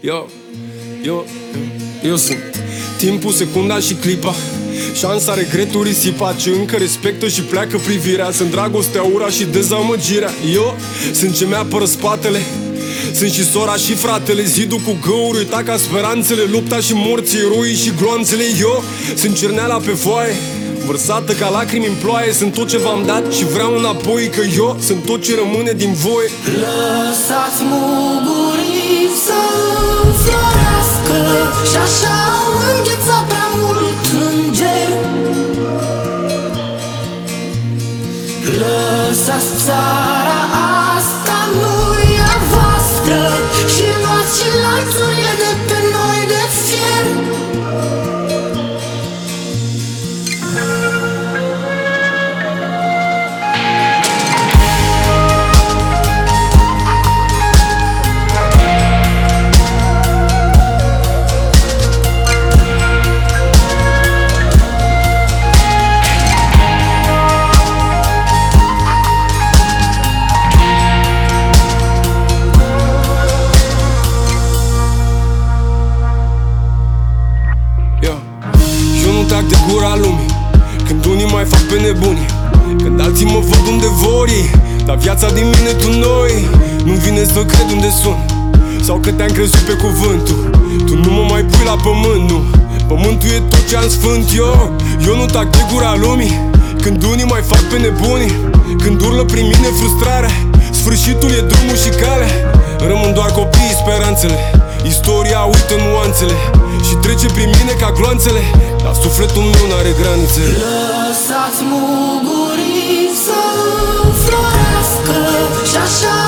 Eu sunt timpul, secunda și clipa, șansa, regretul, risipa, ce încă respectă și pleacă privirea. Sunt dragostea, ura și dezamăgirea. Eu sunt ce mi-apără spatele, sunt și sora și fratele, zidul cu găuri, uita ca speranțele, lupta și morții, eroii și gloanțele. Eu sunt cerneala pe foaie, vărsată ca lacrimi în ploaie. Sunt tot ce v-am dat și vreau înapoi, că eu sunt tot ce rămâne din voi. Lăsați mugurii să înflorească, și așa au înghețat prea mult îngeri. Lăsați țara asta, nu-i a voastră, și luați și lanțurile de pe noi de fier. Eu nu tac de gura lumii când unii mai fac pe nebuni, când alții mă văd unde vor ei, dar viața din mine tu noi. Nu vine să cred unde sunt, sau că te-am crezut pe cuvântul. Tu nu mă mai pui la pământ, nu. Pământul e tot ce am sfânt. Eu nu tac de gura lumii când unii mai fac pe nebuni, când urlă prin mine frustrarea. Sfârșitul e drumul și calea, rămân doar copiii speranțele. Istoria uită nuanțele și trece prin mine ca gloanțele, dar sufletul meu n-are granițe. Lăsați mugurii să înflorească, și așa